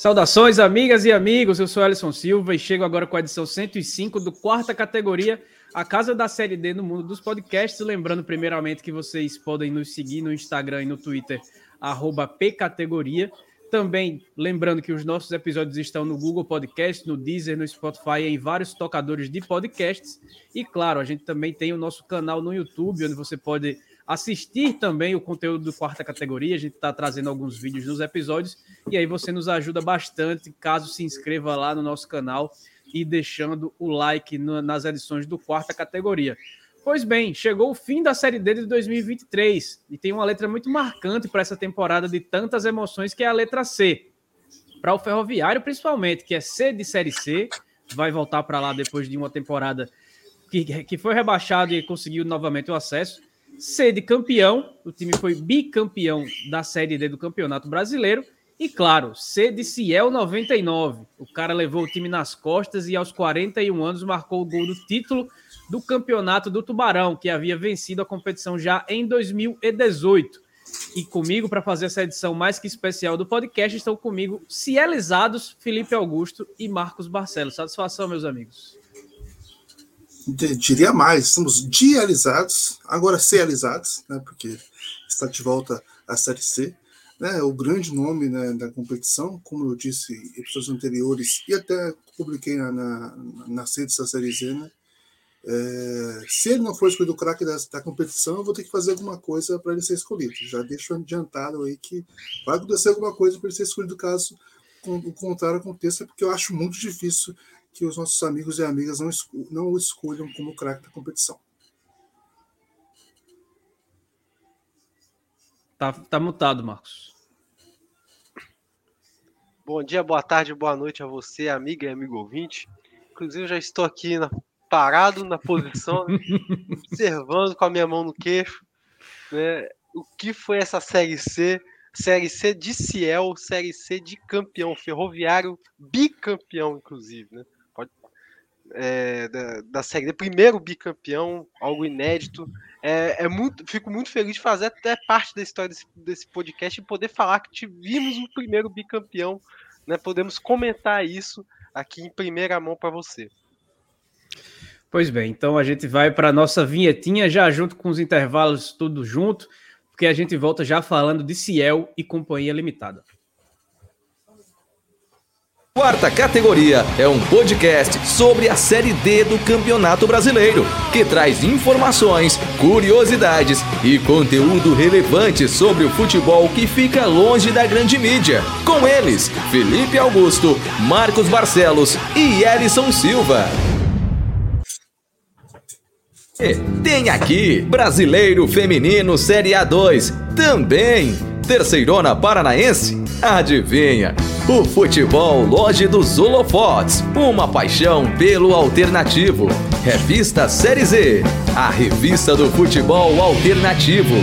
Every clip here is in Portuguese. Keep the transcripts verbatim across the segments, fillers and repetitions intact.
Saudações, amigas e amigos, eu sou Alisson Silva e chego agora com a edição cento e cinco do Quarta Categoria, a casa da Série D no mundo dos podcasts. Lembrando primeiramente que vocês podem nos seguir no Instagram e no Twitter, arroba pcategoria. Também lembrando que os nossos episódios estão no Google Podcast, no Deezer, no Spotify e em vários tocadores de podcasts. E claro, a gente também tem o nosso canal no YouTube, onde você pode assistir também o conteúdo do Quarta Categoria. A gente está trazendo alguns vídeos nos episódios e aí você nos ajuda bastante caso se inscreva lá no nosso canal e deixando o like no, nas edições do Quarta Categoria. Pois bem, chegou o fim da Série D de dois mil e vinte e três e tem uma letra muito marcante para essa temporada de tantas emoções, que é a letra C. Para o Ferroviário, principalmente, que é C de Série C, vai voltar para lá depois de uma temporada que, que foi rebaixado e conseguiu novamente o acesso. C de campeão, o time foi bicampeão da Série D do Campeonato Brasileiro. E claro, C de Ciel noventa e nove. O cara levou o time nas costas e aos quarenta e um anos marcou o gol do título do Campeonato do Tubarão, que havia vencido a competição já em dois mil e dezoito. E comigo, para fazer essa edição mais que especial do podcast, estão comigo cielizados Felipe Augusto e Marcos Barcelos. Satisfação, meus amigos. Diria mais, estamos dializados, agora cielizados, né, porque está de volta a Série C, né, o grande nome, né, da competição, como eu disse em episódios anteriores, e até publiquei na, na, nas redes da Série Z, né, é, se ele não for escolhido o craque da, da competição, eu vou ter que fazer alguma coisa para ele ser escolhido. Já deixo adiantado aí que vai acontecer alguma coisa para ele ser escolhido caso o contrário aconteça, porque eu acho muito difícil que os nossos amigos e amigas não, esco- não o escolham como craque da competição. Tá, tá mutado, Marcos. Bom dia, boa tarde, boa noite a você, amiga e amigo ouvinte. Inclusive, eu já estou aqui na, parado na posição, né, observando com a minha mão no queixo, né, o que foi essa Série C, Série C de Ciel, Série C de campeão, Ferroviário bicampeão, inclusive, né? Pode, é, da, da Série D, primeiro bicampeão, algo inédito. É, é muito, fico muito feliz de fazer até parte da história desse, desse podcast e poder falar que tivemos o primeiro bicampeão, né? Podemos comentar isso aqui em primeira mão para você. Pois bem, então a gente vai para a nossa vinhetinha já junto com os intervalos tudo junto, porque a gente volta já falando de Ciel e Companhia Limitada. Quarta Categoria é um podcast sobre a Série D do Campeonato Brasileiro, que traz informações, curiosidades e conteúdo relevante sobre o futebol que fica longe da grande mídia. Com eles, Felipe Augusto, Marcos Barcelos e Alisson Silva. E tem aqui Brasileiro Feminino Série A dois, também Terceirona Paranaense. Adivinha? O futebol longe dos holofotes, uma paixão pelo alternativo. Revista Série Z, a revista do futebol alternativo.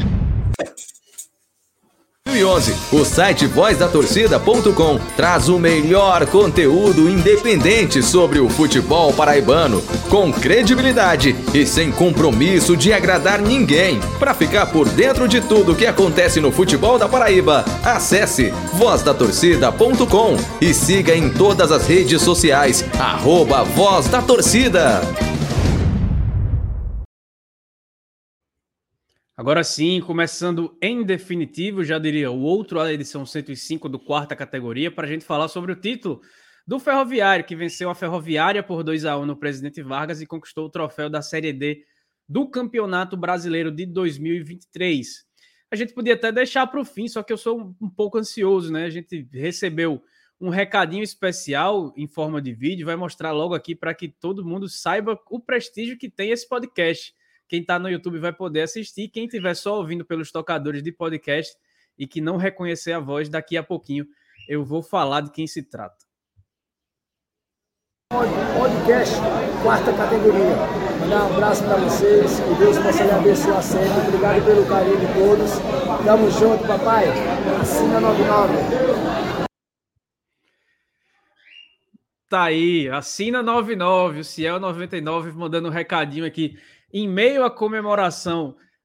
dois mil e onze, o site voz da torcida ponto com traz o melhor conteúdo independente sobre o futebol paraibano, com credibilidade e sem compromisso de agradar ninguém. Para ficar por dentro de tudo que acontece no futebol da Paraíba, acesse voz da torcida ponto com e siga em todas as redes sociais, arroba Voz da Torcida. Agora sim, começando em definitivo, já diria o outro, a edição cento e cinco do Quarta Categoria, para a gente falar sobre o título do Ferroviário, que venceu a Ferroviária por dois a um no Presidente Vargas e conquistou o troféu da Série D do Campeonato Brasileiro de dois mil e vinte e três. A gente podia até deixar para o fim, só que eu sou um pouco ansioso, né? A gente recebeu um recadinho especial em forma de vídeo, vai mostrar logo aqui para que todo mundo saiba o prestígio que tem esse podcast. Quem está no YouTube vai poder assistir. Quem estiver só ouvindo pelos tocadores de podcast e que não reconhecer a voz, daqui a pouquinho eu vou falar de quem se trata. Podcast Quarta Categoria. Mandar um abraço para vocês. Que Deus possa lhe abençoar sempre. Obrigado pelo carinho de todos. Tamo junto, papai. Assina noventa e nove. Tá aí, assina noventa e nove. O Ciel noventa e nove mandando um recadinho aqui. Em meio à comemoração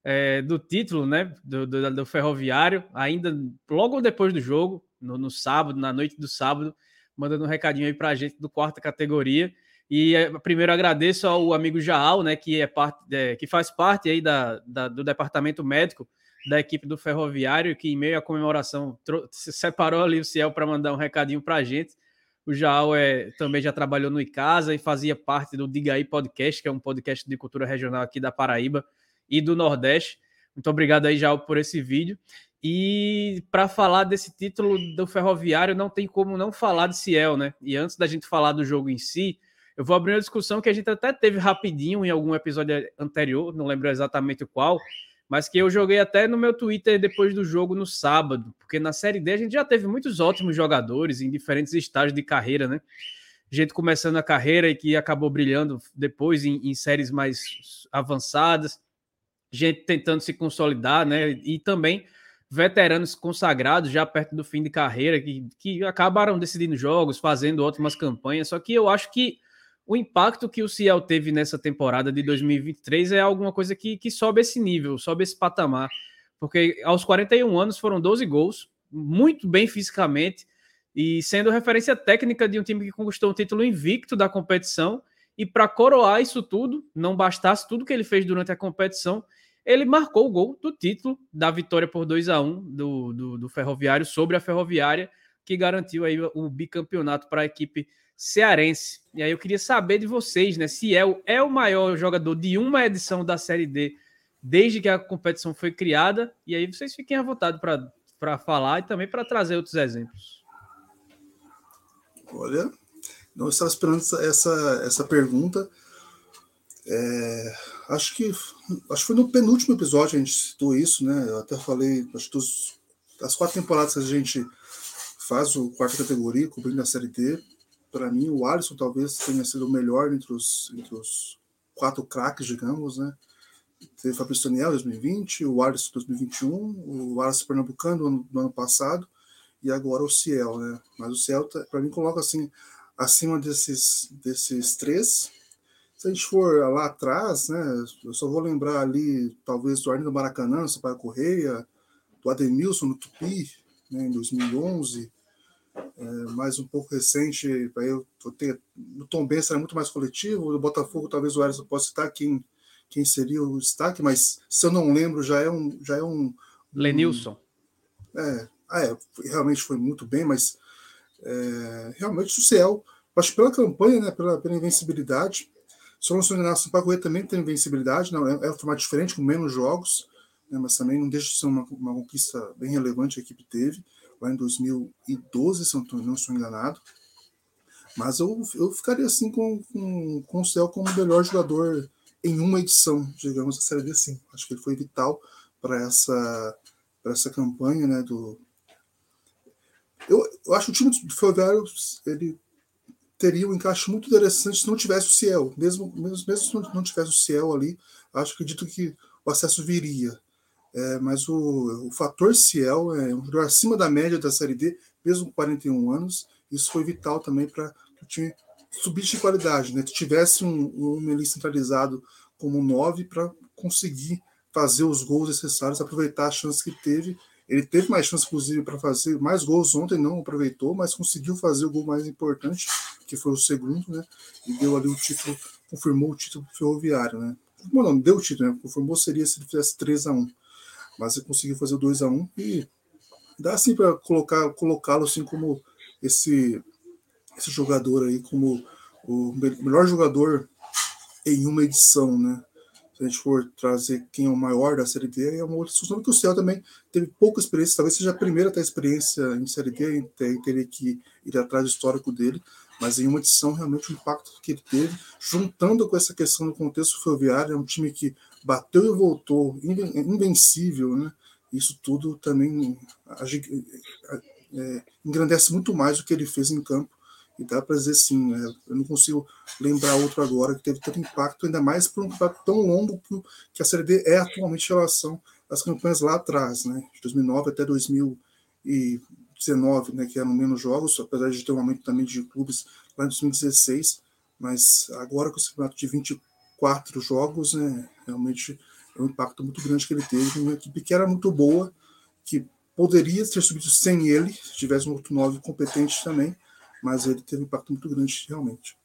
é, do título, né, do, do, do Ferroviário, ainda logo depois do jogo, no, no sábado, na noite do sábado, mandando um recadinho aí para a gente do quarta categoria. E é, primeiro agradeço ao amigo Jaal, né, que, é parte, é, que faz parte aí da, da, do departamento médico da equipe do Ferroviário, que em meio à comemoração se separou ali o Ciel para mandar um recadinho para a gente. O Jaal é, também já trabalhou no Icasa e fazia parte do Diga Aí Podcast, que é um podcast de cultura regional aqui da Paraíba e do Nordeste. Muito obrigado aí, Jaal, por esse vídeo. E para falar desse título do Ferroviário, não tem como não falar de Ciel, né? E antes da gente falar do jogo em si, eu vou abrir uma discussão que a gente até teve rapidinho em algum episódio anterior, não lembro exatamente o qual, mas que eu joguei até no meu Twitter depois do jogo no sábado, porque na Série D a gente já teve muitos ótimos jogadores em diferentes estágios de carreira, né? Gente começando a carreira e que acabou brilhando depois em, em séries mais avançadas, gente tentando se consolidar, né? E também veteranos consagrados já perto do fim de carreira, que, que acabaram decidindo jogos, fazendo ótimas campanhas, só que eu acho que o impacto que o Ciel teve nessa temporada de dois mil e vinte e três é alguma coisa que, que sobe esse nível, sobe esse patamar, porque aos quarenta e um anos foram doze gols, muito bem fisicamente, e sendo referência técnica de um time que conquistou um título invicto da competição, e para coroar isso tudo, não bastasse tudo que ele fez durante a competição, ele marcou o gol do título da vitória por dois a um do, do, do Ferroviário sobre a Ferroviária, que garantiu aí o bicampeonato para a equipe cearense. E aí eu queria saber de vocês, né? Se é o, é o maior jogador de uma edição da Série D desde que a competição foi criada. E aí vocês fiquem à vontade para falar e também para trazer outros exemplos. Olha, não estava esperando essa, essa pergunta. É, acho que acho que foi no penúltimo episódio a gente citou isso, né? Eu até falei, acho que dos, das quatro temporadas que a gente faz o quarta categoria, cobrindo a Série D, para mim o Alisson talvez tenha sido o melhor entre os, entre os quatro craques, digamos, né? Teve o Fabrício Daniel em dois mil e vinte, o Alisson em dois mil e vinte e um, o Alisson Pernambucano no ano, no ano passado e agora o Ciel, né? Mas o Ciel, para mim, coloca assim acima desses, desses três. Se a gente for lá atrás, né, eu só vou lembrar ali, talvez, do Arlindo Maracanã, Sampaio Correia, do Ademilson no Tupi, né, em dois mil e onze, é, mais um pouco recente, aí eu vou ter, no Tombense era muito mais coletivo, no Botafogo talvez o Alisson possa citar quem, quem seria o destaque, mas se eu não lembro, já é um... Já é um Lenilson. Um, é, ah, é, realmente foi muito bem, mas é, realmente o Ciel, acho que pela campanha, né, pela, pela invencibilidade. Se eu não sou enganado, o Sampaio Correia também tem invencibilidade, não, é, é um formato diferente, com menos jogos, né, mas também não deixa de ser uma, uma conquista bem relevante que a equipe teve, lá em dois mil e doze, se eu não estou enganado. Mas eu, eu ficaria assim com, com, com o Ciel como o melhor jogador em uma edição, digamos, da Série D, sim. Acho que ele foi vital para essa, para essa campanha, né, do... Eu, eu acho que o time do Ferroviário, ele teria um encaixe muito interessante se não tivesse o Ciel. Mesmo, mesmo, mesmo se não tivesse o Ciel ali, acho que acredito que o acesso viria. É, mas o, o fator Ciel é um jogador acima da média da Série D, mesmo com quarenta e um anos. Isso foi vital também para que o time subisse de qualidade, né? Que tivesse um, um homem ali centralizado como nove para conseguir fazer os gols necessários, aproveitar a chance que teve. Ele teve mais chance, inclusive, para fazer mais gols ontem, não aproveitou, mas conseguiu fazer o gol mais importante, que foi o segundo, né? E deu ali o título, confirmou o título ferroviário, né? Bom, não, deu o título, né? Confirmou seria se ele fizesse três a um. Mas ele conseguiu fazer o dois a um e dá assim para colocar, colocá-lo assim como esse, esse jogador aí, como o melhor jogador em uma edição, né? Se a gente for trazer quem é o maior da Série D, é uma outra discussão, porque o Ciel também teve pouca experiência, talvez seja a primeira a ter experiência em Série D, e teria que ir atrás do histórico dele, mas em uma edição, realmente, o impacto que ele teve, juntando com essa questão do contexto ferroviário, é um time que bateu e voltou, invencível, né? Isso tudo também é, engrandece muito mais o que ele fez em campo. E dá para dizer sim, né? Eu não consigo lembrar outro agora que teve tanto impacto, ainda mais por um campeonato tão longo que a Série D é atualmente em relação às campanhas lá atrás, né? De dois mil e nove até dois mil e dezenove, né? Que eram menos jogos, apesar de ter um aumento também de clubes lá em dois mil e dezesseis, mas agora com esse campeonato de vinte e quatro jogos, né? Realmente o impacto muito grande que ele teve, uma equipe que era muito boa, que poderia ter subido sem ele, se tivesse um outro nove competente também, mas ele teve um impacto muito grande, realmente.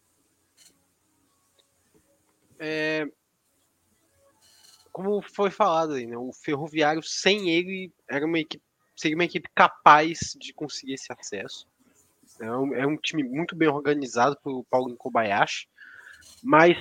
É, como foi falado aí, né, o Ferroviário, sem ele, era uma equipe, seria uma equipe capaz de conseguir esse acesso. É um, é um time muito bem organizado pelo Paulo Kobayashi, mas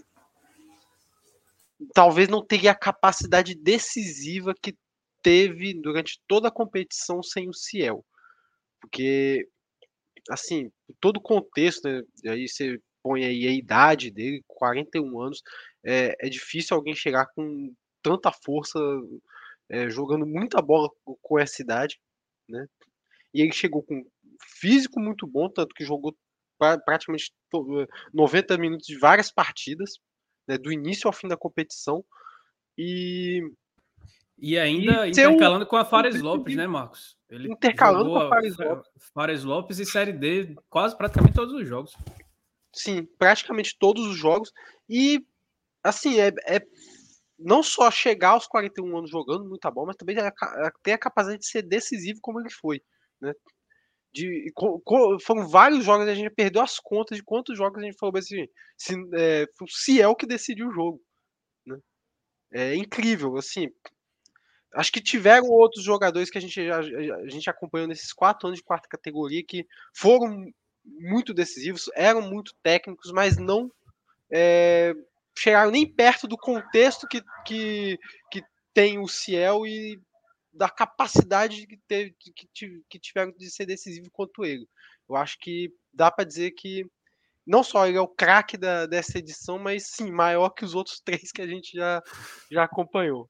talvez não teria a capacidade decisiva que teve durante toda a competição sem o Ciel. Porque, assim, todo o contexto, né, aí você põe aí a idade dele, quarenta e um anos, é, é difícil alguém chegar com tanta força, é, jogando muita bola com essa idade, né? E ele chegou com físico muito bom, tanto que jogou pra, praticamente noventa minutos de várias partidas, né, do início ao fim da competição. E, e ainda e intercalando seu, com a Fares Lopes, né, Marcos? Ele intercalando jogou com a Fares Lopes. Fares Lopes e Série D quase praticamente todos os jogos. Sim, praticamente todos os jogos. E, assim, é, é não só chegar aos quarenta e um anos jogando muita bola, mas também ter a capacidade de ser decisivo como ele foi, né? De, co, co, foram vários jogos, a gente perdeu as contas de quantos jogos a gente falou assim, se, é, foi o Ciel que decidiu o jogo, né? É incrível, assim. Acho que tiveram outros jogadores que a gente, a, a gente acompanhou nesses quatro anos de quarta categoria que foram muito decisivos, eram muito técnicos, mas não é, chegaram nem perto do contexto que, que, que tem o Ciel e da capacidade que, teve, que, que tiveram de ser decisivo quanto ele. Eu acho que dá para dizer que não só ele é o craque da, dessa edição, mas sim, maior que os outros três que a gente já, já acompanhou.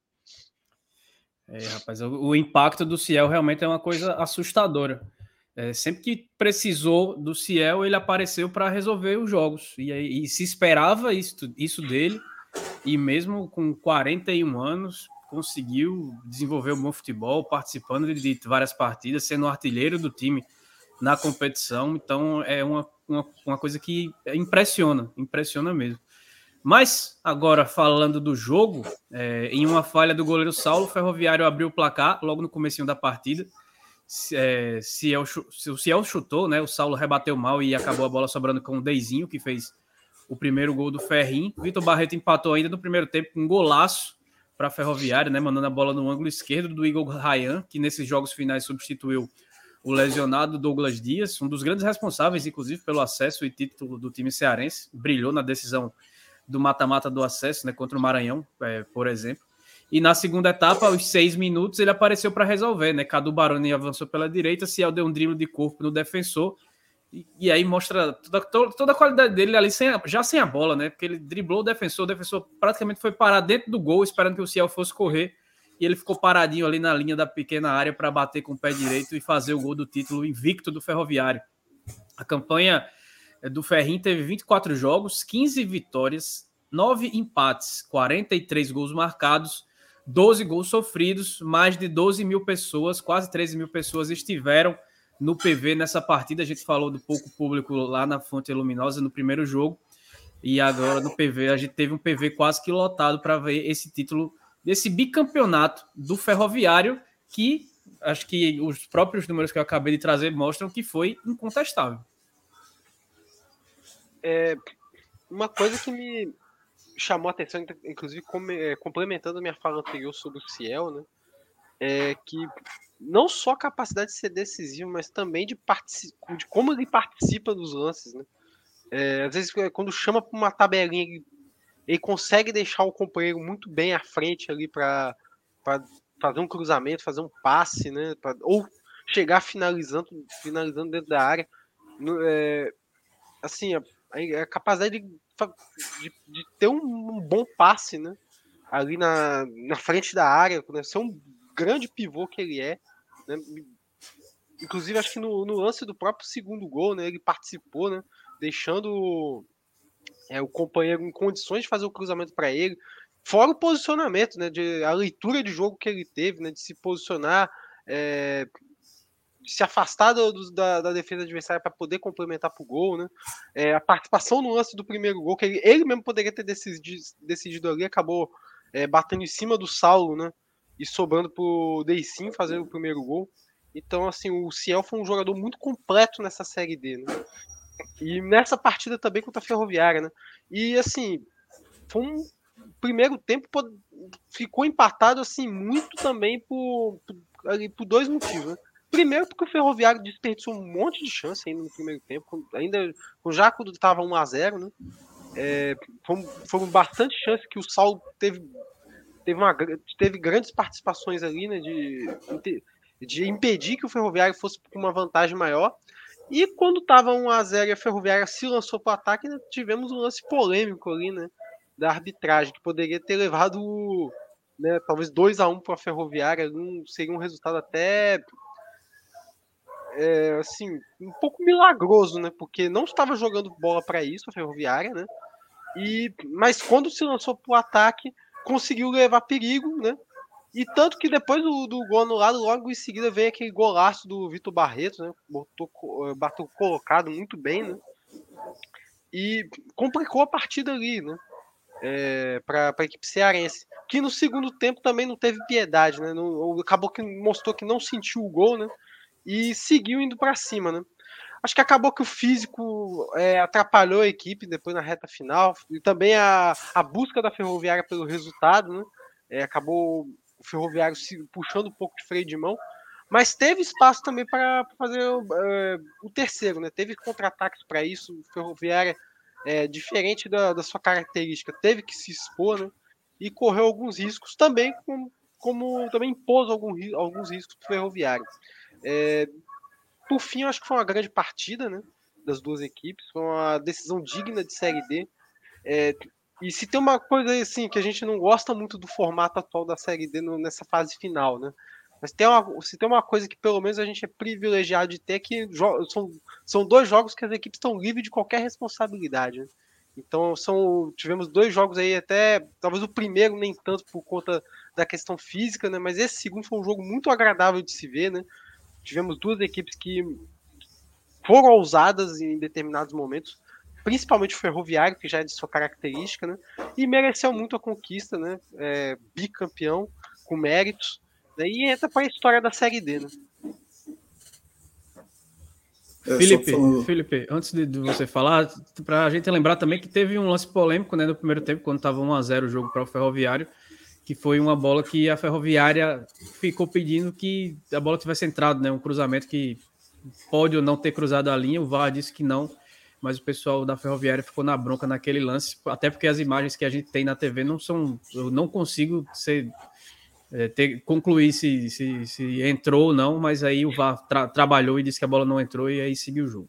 É, rapaz, o, o impacto do Ciel realmente é uma coisa assustadora. É, sempre que precisou do Ciel, ele apareceu para resolver os jogos. E, e se esperava isso, isso dele, e mesmo com quarenta e um anos, conseguiu desenvolver um bom futebol, participando de, de várias partidas, sendo o artilheiro do time na competição. Então é uma, uma, uma coisa que impressiona, impressiona mesmo. Mas, agora, falando do jogo, é, em uma falha do goleiro Saulo, o Ferroviário abriu o placar logo no comecinho da partida. É, Ciel, o Ciel chutou, né? O Saulo rebateu mal e acabou a bola sobrando com o Deizinho, que fez o primeiro gol do Ferrinho. Vitor Barreto empatou ainda no primeiro tempo com um golaço para a Ferroviária, né? Mandando a bola no ângulo esquerdo do Igor Ryan, que nesses jogos finais substituiu o lesionado Douglas Dias, um dos grandes responsáveis, inclusive, pelo acesso e título do time cearense. Brilhou na decisão do mata-mata do acesso, né, contra o Maranhão, é, por exemplo. E na segunda etapa, aos seis minutos, ele apareceu para resolver, né? Cadu Baroni avançou pela direita, Ciel deu um drible de corpo no defensor, e, e aí mostra toda, toda a qualidade dele ali, sem a, já sem a bola, né? Porque ele driblou o defensor, o defensor praticamente foi parar dentro do gol, esperando que o Ciel fosse correr, e ele ficou paradinho ali na linha da pequena área para bater com o pé direito e fazer o gol do título invicto do Ferroviário. A campanha do Ferrinho teve vinte e quatro jogos, quinze vitórias, nove empates, quarenta e três gols marcados, doze gols sofridos, mais de doze mil pessoas, quase treze mil pessoas estiveram no P V nessa partida. A gente falou do pouco público lá na Fonte Luminosa no primeiro jogo, e agora no P V a gente teve um P V quase que lotado para ver esse título desse bicampeonato do Ferroviário, que acho que os próprios números que eu acabei de trazer mostram que foi incontestável. É, uma coisa que me chamou a atenção, inclusive complementando a minha fala anterior sobre o Ciel, né, é que não só a capacidade de ser decisivo, mas também de, de como ele participa dos lances, né? É, às vezes, quando chama para uma tabelinha, ele, ele consegue deixar o companheiro muito bem à frente ali para fazer um cruzamento, fazer um passe, né? Pra, ou chegar finalizando, finalizando dentro da área. É, assim, a, a capacidade de, de, de ter um, um bom passe, né? Ali na, na frente da área, né? Ser um grande pivô que ele é, né? Inclusive, acho que no, no lance do próprio segundo gol, né? Ele participou, né? Deixando é, o companheiro em condições de fazer o cruzamento para ele. Fora o posicionamento, né? De, a leitura de jogo que ele teve, né? De se posicionar, é, de se afastar do, da, da defesa adversária para poder complementar para o gol, né? É, a participação no lance do primeiro gol, que ele, ele mesmo poderia ter decidido, decidido ali, acabou é, batendo em cima do Saulo, né? E sobrando pro Deicin fazer o primeiro gol. Então, assim, o Ciel foi um jogador muito completo nessa Série D, né? E nessa partida também contra a Ferroviária, né? E, assim, foi um primeiro tempo ficou empatado, assim, muito também por, por, ali, por dois motivos, né? Primeiro porque o Ferroviário desperdiçou um monte de chance ainda no primeiro tempo, ainda já quando estava um a zero, né? É, foram, foram bastante chances que o Saulo teve teve, uma, teve grandes participações ali, né, de, de impedir que o Ferroviário fosse com uma vantagem maior. E quando estava um a zero e a Ferroviária se lançou para o ataque, né, tivemos um lance polêmico ali, né, da arbitragem, que poderia ter levado, né, talvez dois a um para a Ferroviária. Um, seria um resultado até é, assim, um pouco milagroso, né, porque não estava jogando bola para isso a Ferroviária, né, e, mas quando se lançou para o ataque, conseguiu levar perigo, né? E tanto que depois do, do gol anulado, logo em seguida veio aquele golaço do Vitor Barreto, né? Botou, bateu colocado muito bem, né? E complicou a partida ali, né? É, para a equipe cearense, que no segundo tempo também não teve piedade, né? Não, acabou que mostrou que não sentiu o gol, né? E seguiu indo para cima, né? Acho que acabou que o físico é, atrapalhou a equipe depois na reta final. E também a, a busca da Ferroviária pelo resultado, né? É, acabou o Ferroviário se puxando um pouco de freio de mão. Mas teve espaço também para fazer é, o terceiro, né? Teve contra-ataques para isso. O Ferroviária, é, diferente da, da sua característica, teve que se expor, né? E correu alguns riscos também, como, como também impôs algum, alguns riscos para o Ferroviário. É, Por fim, eu acho que foi uma grande partida, né, das duas equipes. Foi uma decisão digna de Série D. É, e se tem uma coisa assim que a gente não gosta muito do formato atual da Série D no, nessa fase final, né? Mas tem uma, se tem uma coisa que pelo menos a gente é privilegiado de ter, que são, são dois jogos que as equipes estão livres de qualquer responsabilidade, né? Então são, tivemos dois jogos aí, até talvez o primeiro nem tanto por conta da questão física, né? Mas esse segundo foi um jogo muito agradável de se ver, né? Tivemos duas equipes que foram ousadas em determinados momentos, principalmente o Ferroviário, que já é de sua característica, né? E mereceu muito a conquista, né? É, bicampeão, com méritos, né? E entra para a história da Série D, né? É, Felipe, falando... Felipe, antes de, de você falar, para a gente lembrar também que teve um lance polêmico, né, no primeiro tempo, quando estava um a zero o jogo para o Ferroviário, que foi uma bola que a Ferroviária ficou pedindo que a bola tivesse entrado, né? Um cruzamento que pode ou não ter cruzado a linha, o V A R disse que não, mas o pessoal da Ferroviária ficou na bronca naquele lance, até porque as imagens que a gente tem na T V não são... Eu não consigo ser, é, ter, concluir se, se, se entrou ou não, mas aí o V A R tra- trabalhou e disse que a bola não entrou e aí seguiu o jogo.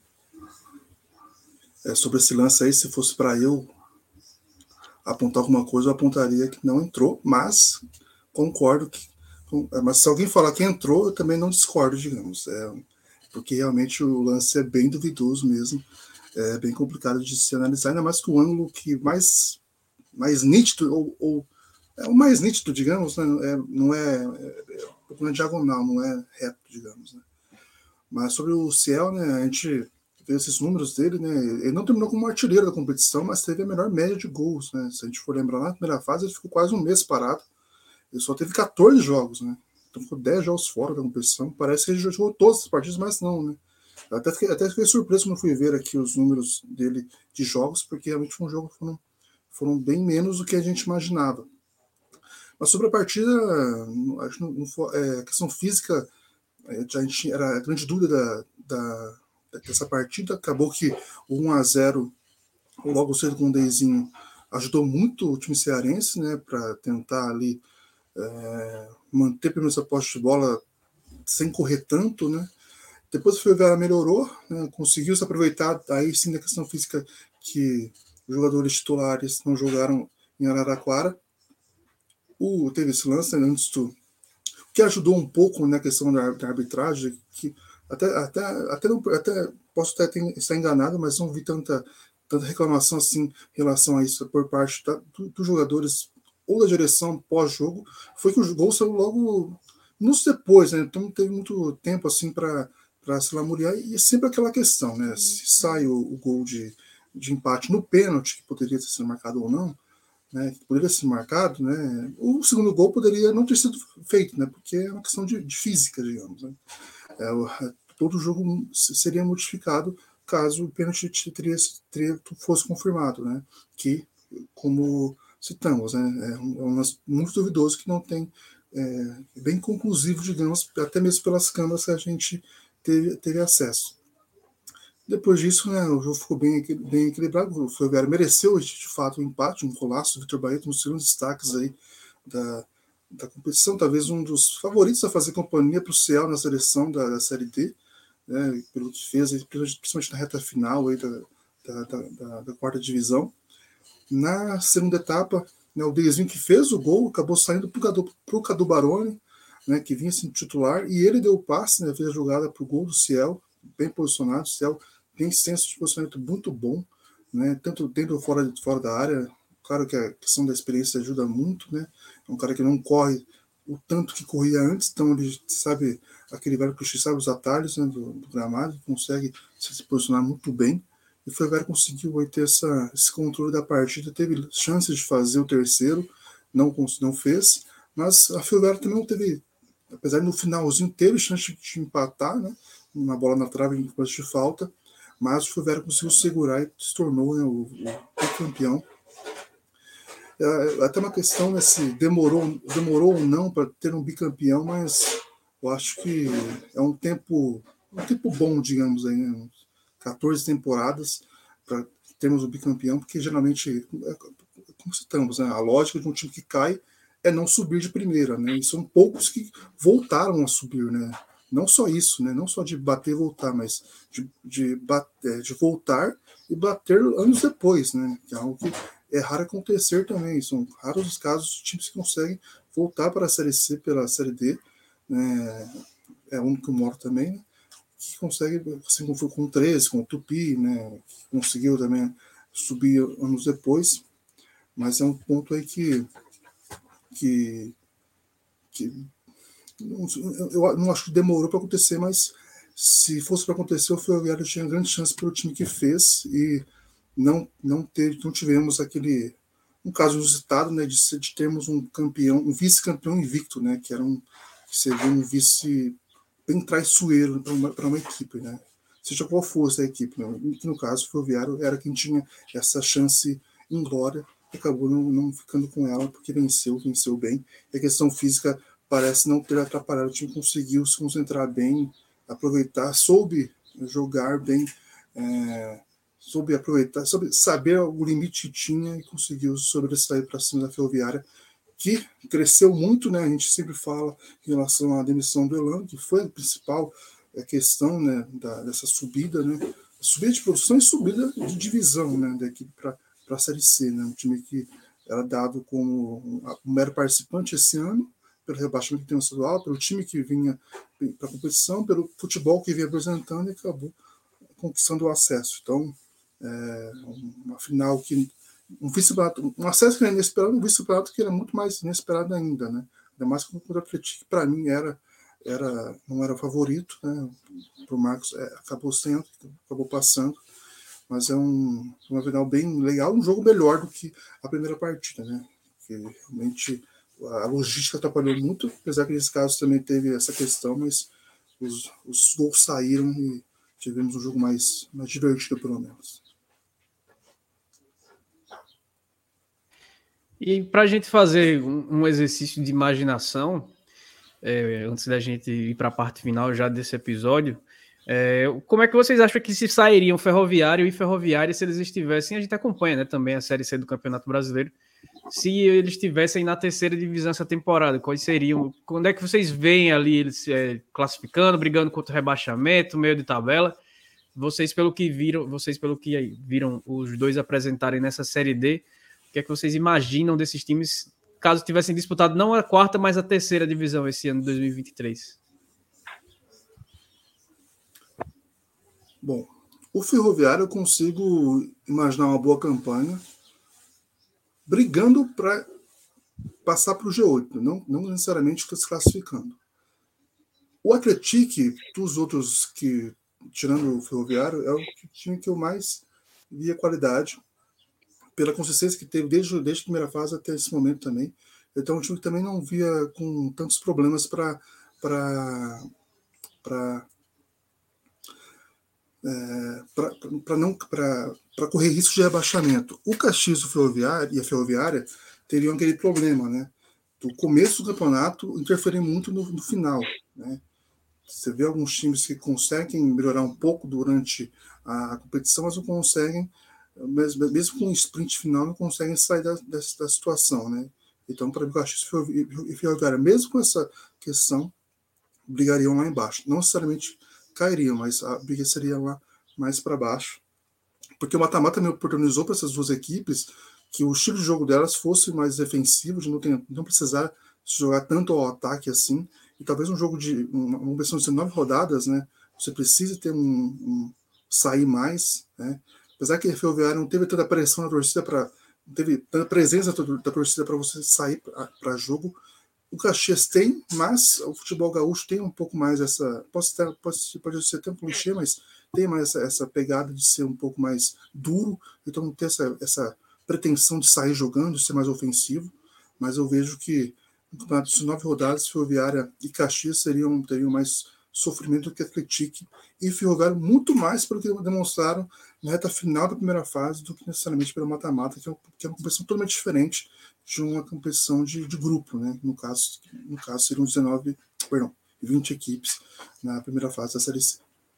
É, sobre esse lance aí, se fosse para eu apontar alguma coisa, eu apontaria que não entrou, mas concordo que... Mas se alguém falar que entrou, eu também não discordo, digamos. É, porque realmente o lance é bem duvidoso mesmo, é bem complicado de se analisar, ainda mais que o ângulo que mais, mais nítido, ou, ou é o mais nítido, digamos, né, é, não é, é, é na diagonal, não é reto, digamos. Né. Mas sobre o Ciel, né, a gente vê esses números dele, né, ele não terminou como artilheiro da competição, mas teve a melhor média de gols, né, se a gente for lembrar, na primeira fase ele ficou quase um mês parado, ele só teve catorze jogos, né, então ficou dez jogos fora da competição, parece que ele já jogou todas as partidas, mas não, né, eu até fiquei, até fiquei surpreso quando fui ver aqui os números dele de jogos, porque realmente foi um jogo que foram, foram bem menos do que a gente imaginava. Mas sobre a partida, acho que não, não, é, a questão física, a gente era a grande dúvida da, da, dessa partida. Acabou que o um a zero, logo cedo com o Deizinho, ajudou muito o time cearense, né, para tentar ali é, manter pelo menos a posse de bola sem correr tanto, né. Depois o Ferroviária melhorou, né, conseguiu se aproveitar aí sim da questão física que os jogadores titulares não jogaram em Araraquara. O, teve esse lance, né, antes do, que ajudou um pouco na questão da, da arbitragem, que até, até, até, não, até posso até ter, estar enganado, mas não vi tanta, tanta reclamação assim em relação a isso por parte da, do, dos jogadores ou da direção pós-jogo. Foi que o gol saiu logo minutos depois, né? Então não teve muito tempo assim para se lamuriar, e é sempre aquela questão, né? Se sai o, o gol de, de empate no pênalti, que poderia ter sido marcado ou não, né, que poderia ser marcado, né, o segundo gol poderia não ter sido feito, né, porque é uma questão de, de física, digamos. Né. É, o, todo o jogo seria modificado caso o pênalti teria, teria, fosse confirmado, né, que, como citamos, né, é um, é um lance muito duvidoso que não tem, é, bem conclusivo, digamos, até mesmo pelas câmeras que a gente teve, teve acesso. Depois disso, né, o jogo ficou bem, bem equilibrado. O Ferroviário mereceu, de fato, um empate, um colasso. O Vitor Baeta, um dos segundos destaques aí da, da competição, talvez um dos favoritos a fazer companhia para o Ciel na seleção da, da Série D, né, pelo que fez, principalmente na reta final aí da, da, da, da, da quarta divisão. Na segunda etapa, né, o Deisvinho, que fez o gol, acabou saindo para o Cadu Baroni, né, que vinha sendo titular, e ele deu o passe, né, fez a jogada para o gol do Ciel, bem posicionado. O Ciel tem senso de posicionamento muito bom, né, tanto dentro ou fora, fora da área. Claro que a questão da experiência ajuda muito, né, é um cara que não corre o tanto que corria antes, então ele sabe aquele velho que sabe os atalhos, né, do, do gramado, consegue se posicionar muito bem. E o Ferroviário conseguiu aí ter essa, esse controle da partida, teve chances de fazer o terceiro, não, não fez, mas a Ferroviário também não teve, apesar de no finalzinho teve chance de empatar, né, uma bola na trave em coisa de falta, mas o Ferroviário conseguiu segurar e se tornou, né, o, o campeão. É, até uma questão, né, se demorou, demorou ou não para ter um bicampeão, mas eu acho que é um tempo, um tempo bom, digamos, aí, né, quatorze temporadas para termos o bicampeão, porque geralmente, como citamos, né, a lógica de um time que cai é não subir de primeira, né, e são poucos que voltaram a subir, né, não só isso, né, não só de bater e voltar, mas de, de, bater, de voltar e bater anos depois, né, que é algo que é raro acontecer também, são raros os casos de times que conseguem voltar para a Série C pela Série D, né, é o único que moro também, né, que consegue, assim como foi com o treze, com o Tupi, né, que conseguiu também subir anos depois, mas é um ponto aí que, que, que não, eu não acho que demorou para acontecer, mas se fosse para acontecer, o Ferroviário tinha grande chance pelo time que fez e não, não, teve, não tivemos aquele, um caso inusitado, né, de, de termos um campeão, um vice-campeão invicto, né, que era um, que seria um vice bem traiçoeiro para uma, para uma equipe, né? Seja qual fosse a equipe, né? Que no caso o Ferroviário era quem tinha essa chance inglória e acabou não, não ficando com ela porque venceu, venceu bem. E a questão física parece não ter atrapalhado, o time conseguiu se concentrar bem, aproveitar, soube jogar bem, é, soube aproveitar, soube saber o limite que tinha e conseguiu sobressair para cima da Ferroviária, que cresceu muito, né? A gente sempre fala em relação à demissão do Elano, que foi a principal questão, né, da, dessa subida, né? Subida de produção e subida de divisão, né, da equipe para a Série C, né? Um time que era dado como um, um mero participante esse ano, pelo rebaixamento internacional, pelo time que vinha para a competição, pelo futebol que vinha apresentando e acabou conquistando o acesso. Então, é, uma final que um vice-campeonato, um acesso que era inesperado, um vice-campeonato que era muito mais inesperado ainda, né? Ainda mais que o Atlético, que para mim era, era, não era favorito, né? Para o Marcos é, acabou sendo, acabou passando, mas é um, uma final bem legal, um jogo melhor do que a primeira partida, né? Que realmente a logística atrapalhou muito, apesar que nesse caso também teve essa questão, mas os, os gols saíram e tivemos um jogo mais, mais divertido, pelo menos. E para a gente fazer um, um exercício de imaginação, é, antes da gente ir para a parte final já desse episódio, é, como é que vocês acham que se sairiam Ferroviário e Ferroviária se eles estivessem, a gente acompanha, né, também a Série C do Campeonato Brasileiro, se eles estivessem na terceira divisão essa temporada, quais seriam, quando é que vocês veem ali eles é, classificando, brigando contra o rebaixamento, meio de tabela? Vocês pelo que viram, vocês pelo que viram os dois apresentarem nessa Série D, o que é que vocês imaginam desses times caso tivessem disputado não a quarta, mas a terceira divisão esse ano de dois mil e vinte e três? Bom, o Ferroviário eu consigo imaginar uma boa campanha brigando para passar para o G oito, não, não necessariamente se classificando. O Atlético, dos outros que, tirando o Ferroviário, é o time que eu mais via qualidade pela consistência que teve desde, desde a primeira fase até esse momento também. Então, um time que também não via com tantos problemas para para é, para não para correr risco de rebaixamento. O Caxias o Ferroviário, e a Ferroviária teriam aquele problema, né? Do começo do campeonato interferir muito no, no final, né? Você vê alguns times que conseguem melhorar um pouco durante a, a competição, mas não conseguem, mesmo, mesmo com o sprint final, não conseguem sair da, da, da situação, né? Então, para mim, o Caxias e Ferroviária, mesmo com essa questão, brigariam lá embaixo. Não necessariamente cairiam, mas a briga seria lá mais para baixo. Porque o mata-mata me oportunizou para essas duas equipes que o estilo de jogo delas fosse mais defensivo, de não, ter, não precisar jogar tanto ao ataque assim. E talvez um jogo de uma, uma versão de nove rodadas, né? Você precisa ter um, um sair mais, né? Apesar que a Ferroviária não teve tanta pressão na torcida para não teve tanta presença da torcida para você sair para jogo. O Caxias tem, mas o futebol gaúcho tem um pouco mais essa. Pode, ter, pode, pode ser até um clichê, mas tem mais essa, essa pegada de ser um pouco mais duro, então não ter essa, essa pretensão de sair jogando, de ser mais ofensivo. Mas eu vejo que no campeonato de nove rodadas, Ferroviária e Caxias seriam, teriam mais sofrimento do que Atlético e Ferroviária, muito mais pelo que demonstraram na reta final da primeira fase do que necessariamente pelo mata-mata, que é uma, que é uma competição totalmente diferente de uma competição de, de grupo, né? No caso, no caso seriam dezenove, perdão, vinte equipes na primeira fase da Série C.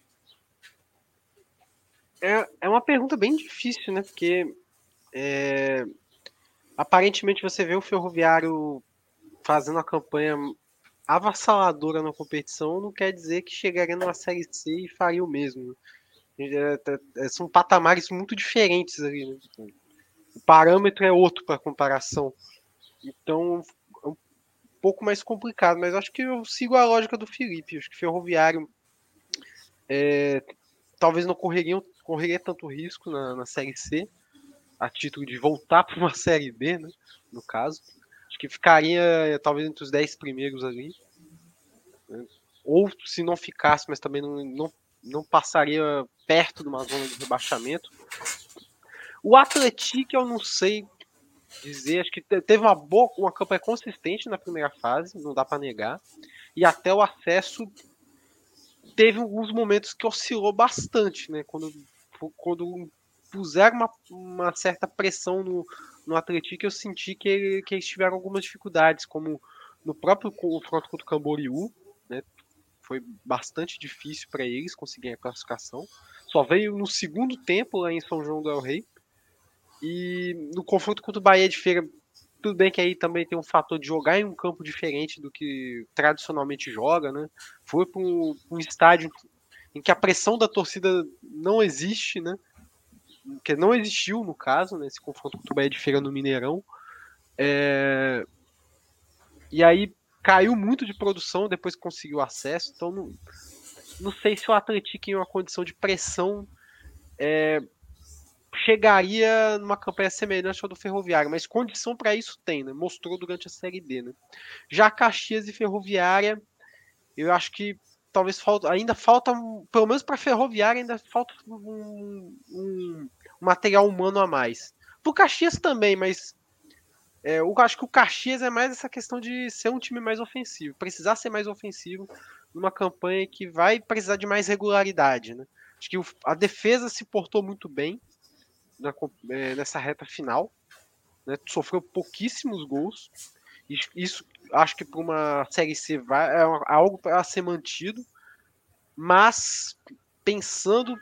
É, é uma pergunta bem difícil, né? Porque é, aparentemente você vê o Ferroviário fazendo a campanha avassaladora na competição, não quer dizer que chegaria numa Série C e faria o mesmo. É, é, são patamares muito diferentes ali, né? O parâmetro é outro para comparação. Então é um pouco mais complicado, mas acho que eu sigo a lógica do Felipe. Acho que Ferroviário é, talvez não correria, correria tanto risco na, na Série C, a título de voltar para uma Série B, né, no caso. Acho que ficaria talvez entre os dez primeiros ali. Né? Ou se não ficasse, mas também não, não, não passaria perto de uma zona de rebaixamento. O Atlético eu não sei dizer, acho que teve uma boa, uma campanha consistente na primeira fase, não dá para negar, e até o acesso teve alguns momentos que oscilou bastante, né? Quando, quando puseram uma, uma certa pressão no, no Atlético, eu senti que, ele, que eles tiveram algumas dificuldades, como no próprio confronto contra o Camboriú, né? Foi bastante difícil para eles conseguirem a classificação. Só veio no segundo tempo lá em São João del Rei. E no confronto contra o Bahia de Feira, tudo bem que aí também tem um fator de jogar em um campo diferente do que tradicionalmente joga, né? Foi para um, um estádio em que a pressão da torcida não existe, né? Que não existiu no caso, né? Esse confronto contra o Bahia de Feira no Mineirão. É... E aí caiu muito de produção depois que conseguiu acesso, então não, não sei se o Atlético em uma condição de pressão é... chegaria numa campanha semelhante ao do Ferroviário, mas condição para isso tem, né? Mostrou durante a Série D, né? Já Caxias e Ferroviária, eu acho que talvez falta, ainda falta, pelo menos para Ferroviária, ainda falta um, um, um material humano a mais. Pro Caxias também, mas é, eu acho que o Caxias é mais essa questão de ser um time mais ofensivo, precisar ser mais ofensivo numa campanha que vai precisar de mais regularidade, né? Acho que o, a defesa se portou muito bem na, é, nessa reta final, né? Sofreu pouquíssimos gols. Isso acho que para uma Série C vai, é algo para ser mantido, mas pensando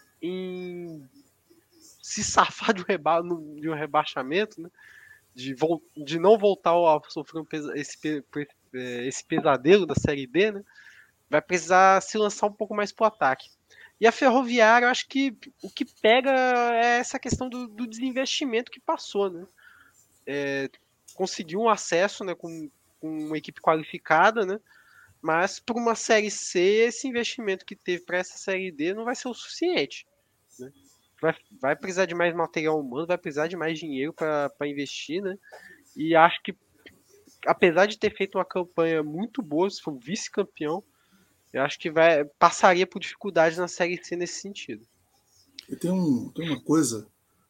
em se safar de um, reba de um rebaixamento, né? de, de não voltar a sofrer um pesa esse, esse pesadelo da Série D, né? Vai precisar se lançar um pouco mais para o ataque. E a Ferroviária, eu acho que o que pega é essa questão do, do desinvestimento que passou, né? É, conseguiu um acesso, né, com, com uma equipe qualificada, né? Mas para uma Série C, esse investimento que teve para essa Série D não vai ser o suficiente. Né? Vai, vai precisar de mais material humano, vai precisar de mais dinheiro para investir, né? E acho que, apesar de ter feito uma campanha muito boa, se for um vice-campeão, eu acho que vai, passaria por dificuldades na Série C nesse sentido. E tem, um, tem uma coisa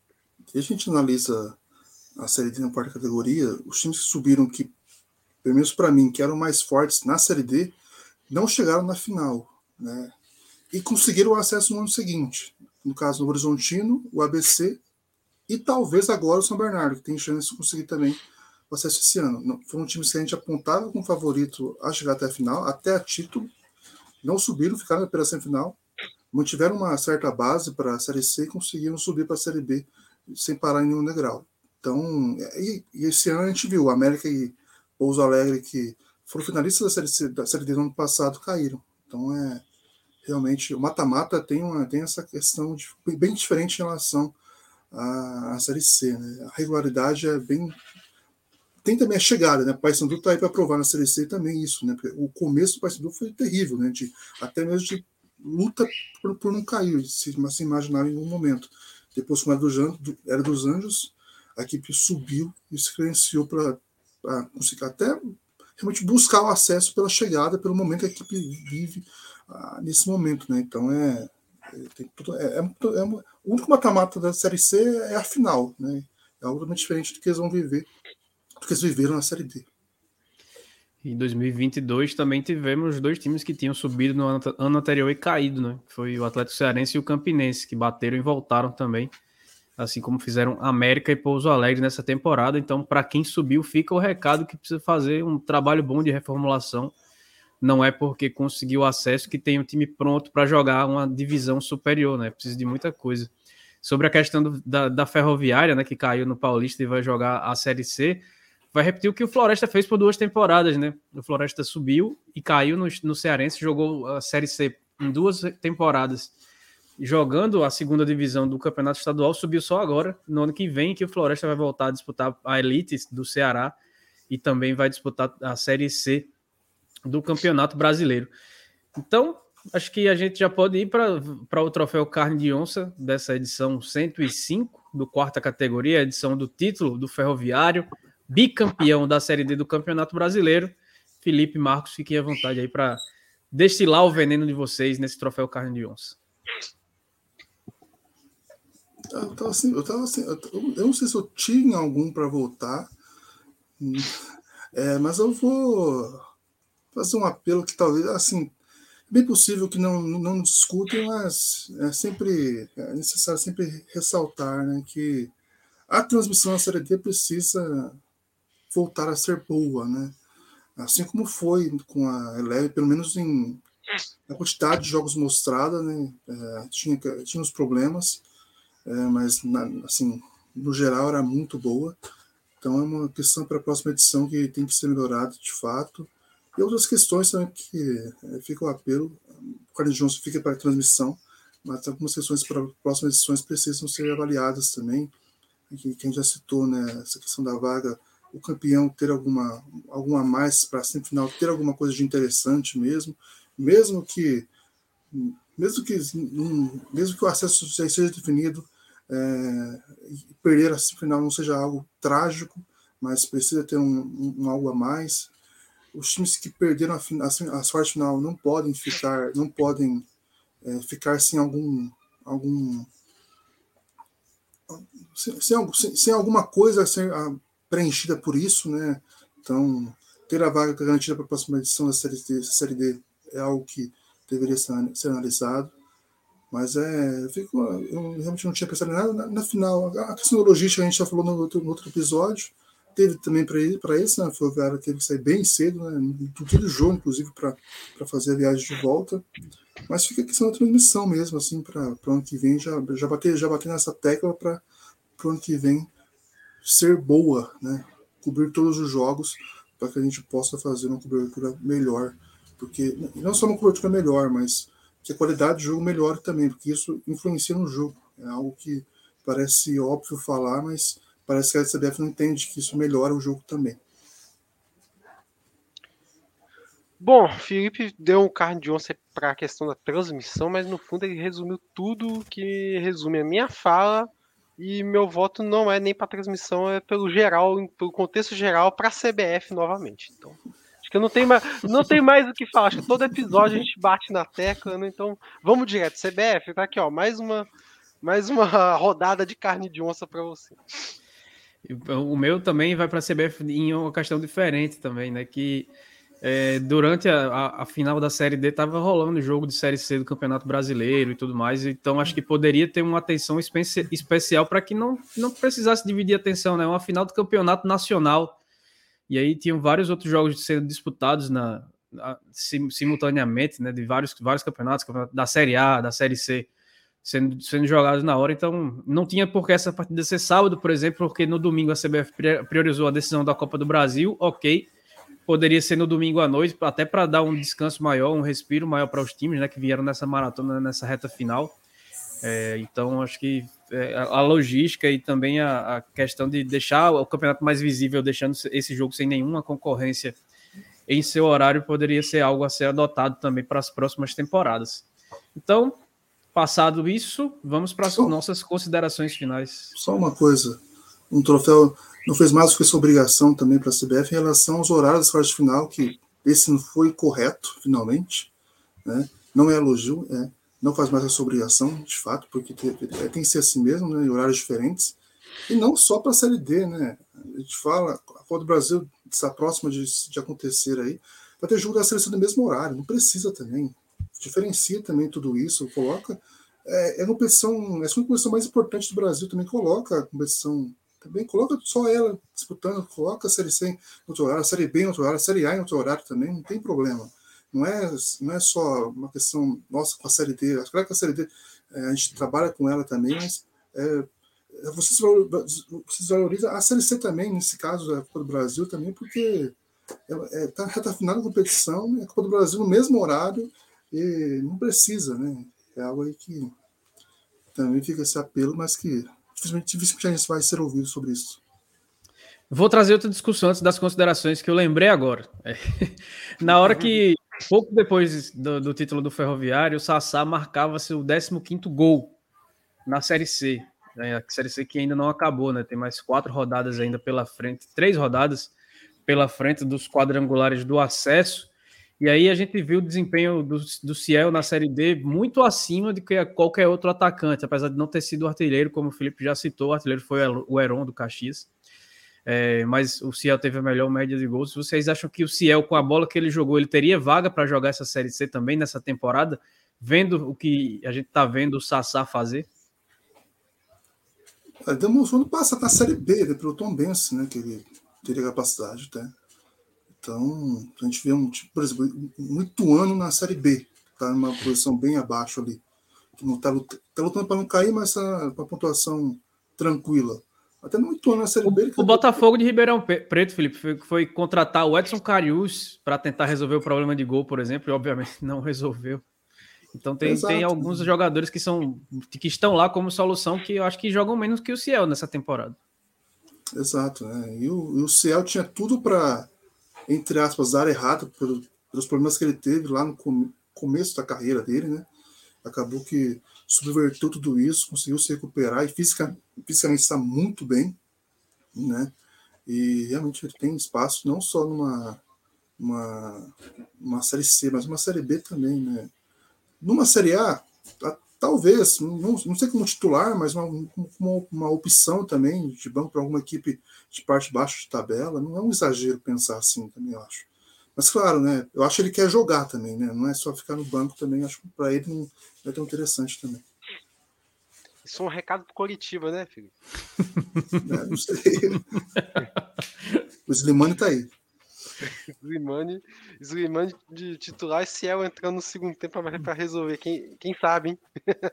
e a gente analisa a Série D na quarta categoria, os times que subiram, que, pelo menos para mim, que eram mais fortes na Série D, não chegaram na final, né? E conseguiram o acesso no ano seguinte. No caso do Horizontino, o A B C e talvez agora o São Bernardo, que tem chance de conseguir também o acesso esse ano. Não, foram times que a gente apontava como favorito a chegar até a final, até a título, não subiram, ficaram na primeira semifinal, mantiveram uma certa base para a Série C e conseguiram subir para a Série B sem parar em nenhum degrau. Então, e, e esse ano a gente viu, América e Pouso Alegre, que foram finalistas da Série C, da Série D no ano passado, caíram. Então, é realmente, o mata-mata tem, uma, tem essa questão de, bem diferente em relação à, à Série C, né? A regularidade é bem... Tem também a chegada, né? O Paysandu está aí para provar na Série C também isso, né? Porque o começo do Paysandu foi terrível, né? De, até mesmo de luta por, por não cair, se, se imaginar em algum momento. Depois, como era, do, era dos Anjos, a equipe subiu e se credenciou para conseguir até realmente buscar o acesso pela chegada, pelo momento que a equipe vive ah, nesse momento, né? Então é, é, tem tudo, é, é, é o único mata-mata da Série C é a final, né? É algo totalmente diferente do que eles vão viver, do que eles viveram na Série D. Em dois mil e vinte e dois também tivemos dois times que tinham subido no ano, ano anterior e caído, né? Foi o Atlético Cearense e o Campinense, que bateram e voltaram também, assim como fizeram América e Pouso Alegre nessa temporada. Então, para quem subiu, fica o recado que precisa fazer um trabalho bom de reformulação. Não é porque conseguiu acesso que tem um time pronto para jogar uma divisão superior, né? Precisa de muita coisa. Sobre a questão do, da, da Ferroviária, né, que caiu no Paulista e vai jogar a Série C, vai repetir o que o Floresta fez por duas temporadas, né? O Floresta subiu e caiu no, no Cearense, jogou a Série C em duas temporadas, jogando a segunda divisão do Campeonato Estadual, subiu só agora, no ano que vem, que o Floresta vai voltar a disputar a Elite do Ceará e também vai disputar a Série C do Campeonato Brasileiro. Então, acho que a gente já pode ir para o troféu Carne de Onça dessa edição cento e cinco do quarta categoria, a edição do título do Ferroviário, bicampeão da Série D do Campeonato Brasileiro. Felipe, Marcos, fiquem à vontade aí para destilar o veneno de vocês nesse troféu Carne de Onça. Eu tava assim, eu tava assim, eu, eu não sei se eu tinha algum para voltar, é, mas eu vou fazer um apelo que talvez, assim, é bem possível que não, não discutem, mas é sempre é necessário sempre ressaltar, né, que a transmissão da Série D precisa voltar a ser boa, né? Assim como foi com a Eleve, pelo menos em a quantidade de jogos mostrada, né? É, tinha, tinha os problemas, é, mas na, assim, no geral era muito boa. Então é uma questão para a próxima edição que tem que ser melhorada de fato. E outras questões também que é, fica o apelo, o Carne de Onça fica para a transmissão, mas algumas questões para as próximas edições precisam ser avaliadas também. Que quem já citou, né, essa questão da vaga, o campeão ter alguma, alguma mais para a semifinal, ter alguma coisa de interessante mesmo, mesmo que mesmo que, mesmo que o acesso já seja definido, é, perder a semifinal não seja algo trágico, mas precisa ter um, um, um algo a mais. Os times que perderam a, a, a sorte final não podem ficar, não podem é, ficar sem algum, algum sem, sem, sem alguma coisa a ser a, preenchida por isso, né? Então, ter a vaga garantida para a próxima edição da Série D, série D é algo que deveria ser, ser analisado. Mas é, eu, fico, eu realmente não tinha pensado em nada. Na, na final, a questão da logística a gente já falou no outro, no outro episódio. Teve também para esse, né? Foi o cara teve que sair bem cedo, né? No dia do jogo, inclusive, para fazer a viagem de volta. Mas fica a questão da transmissão mesmo, assim, para o ano que vem. Já, já, bater, já bater nessa tecla para o ano que vem ser boa, né? Cobrir todos os jogos para que a gente possa fazer uma cobertura melhor. Porque não só uma cobertura melhor, mas que a qualidade do jogo melhore também, porque isso influencia no jogo. É algo que parece óbvio falar, mas parece que a C B F não entende que isso melhora o jogo também. Bom, Felipe deu um carne de onça para a questão da transmissão, mas no fundo ele resumiu tudo que resume a minha fala, e meu voto não é nem para transmissão, é pelo geral, pelo contexto geral, para a C B F novamente. Então, acho que não tem mais, não tem mais o que falar. Acho que todo episódio a gente bate na tecla, né? Então vamos direto. C B F, tá aqui, ó, mais uma, mais uma rodada de carne de onça para você. O meu também vai para a C B F em uma questão diferente também, né? Que é, durante a, a, a final da Série D estava rolando o jogo de Série C do Campeonato Brasileiro e tudo mais, então acho que poderia ter uma atenção especi- especial para que não, não precisasse dividir a atenção, né? Uma final do Campeonato Nacional, e aí tinham vários outros jogos sendo disputados na, na, sim, simultaneamente, né? De vários, vários campeonatos, campeonato da Série A, da Série C, sendo, sendo jogados na hora, então não tinha por que essa partida ser sábado, por exemplo, porque no domingo a C B F priorizou a decisão da Copa do Brasil, ok. Poderia ser no domingo à noite, até para dar um descanso maior, um respiro maior para os times, né, que vieram nessa maratona, nessa reta final. É, então, acho que é, a logística e também a, a questão de deixar o campeonato mais visível, deixando esse jogo sem nenhuma concorrência em seu horário, poderia ser algo a ser adotado também para as próximas temporadas. Então, passado isso, vamos para as só, nossas considerações finais. Só uma coisa, um troféu não fez mais do que sua obrigação também para a C B F em relação aos horários da fase final, que esse não foi correto, finalmente, né? Não é elogio, é, não faz mais essa obrigação, de fato, porque tem, tem que ser assim mesmo, né, em horários diferentes, e não só para a Série D, né? A gente fala, a Copa do Brasil está próxima de, de acontecer aí, vai ter jogo da seleção no mesmo horário, não precisa também, diferencia também tudo isso, coloca, é, é a competição, é a competição mais importante do Brasil, também coloca a competição, também coloca só ela disputando, coloca a Série C em outro horário, a Série B em outro horário, a Série A em outro horário também, não tem problema. Não é, não é só uma questão nossa com a Série D. Claro que a Série D é, a gente trabalha com ela também, mas é, você, se valoriza a Série C também, nesse caso da Copa do Brasil também, porque está é, tá, tá final da competição, a Copa do Brasil no mesmo horário e não precisa, né? É algo aí que também fica esse apelo, mas que dificilmente, dificilmente a gente vai ser ouvido sobre isso. Vou trazer outra discussão antes das considerações que eu lembrei agora. É. Na hora que, pouco depois do, do título do Ferroviário, o Sassá marcava seu décimo quinto gol na Série C. Né? A Série C que ainda não acabou, né? Tem mais quatro rodadas ainda pela frente, três rodadas pela frente dos quadrangulares do acesso. E aí a gente viu o desempenho do, do Ciel na Série D muito acima de que qualquer outro atacante, apesar de não ter sido artilheiro, como o Felipe já citou, o artilheiro foi o Heron do Caxias. É, mas o Ciel teve a melhor média de gols. Vocês acham que o Ciel, com a bola que ele jogou, ele teria vaga para jogar essa Série C também nessa temporada, vendo o que a gente está vendo o Sassá fazer? É, demonstrou no passado na Série B, ele pelo Tombense, né, que ele teria capacidade, tá? Então, a gente vê, um, tipo, por exemplo, um Ituano na Série B, está numa posição bem abaixo ali, que não está lutando, tá lutando para não cair, mas está com a pontuação tranquila. Até no Ituano na Série o, B. O Botafogo de Ribeirão Preto, Felipe, foi, foi contratar o Edson Cariús para tentar resolver o problema de gol, por exemplo, e obviamente não resolveu. Então tem, tem alguns jogadores que, são, que estão lá como solução que eu acho que jogam menos que o Ciel nessa temporada. Exato, né? E o, e o Ciel tinha tudo para, entre aspas, dar errado pelo, pelos problemas que ele teve lá no com, começo da carreira dele, né? Acabou que subverteu tudo isso, conseguiu se recuperar e fisica, fisicamente está muito bem, né? E realmente ele tem espaço não só numa uma, uma Série C, mas uma Série B também, né? Numa Série A, talvez, não, não sei como titular, mas uma, uma, uma opção também de banco para alguma equipe de parte baixa de tabela, não é um exagero pensar assim, também eu acho. Mas claro, né, eu acho que ele quer jogar também, né, não é só ficar no banco também, acho que para ele não é tão interessante também. Isso é um recado pro Coritiba, né, filho? É, não sei. O Slimani tá aí. Slimani, Slimani de titular e Ciel entrando no segundo tempo para resolver, quem, quem sabe, hein?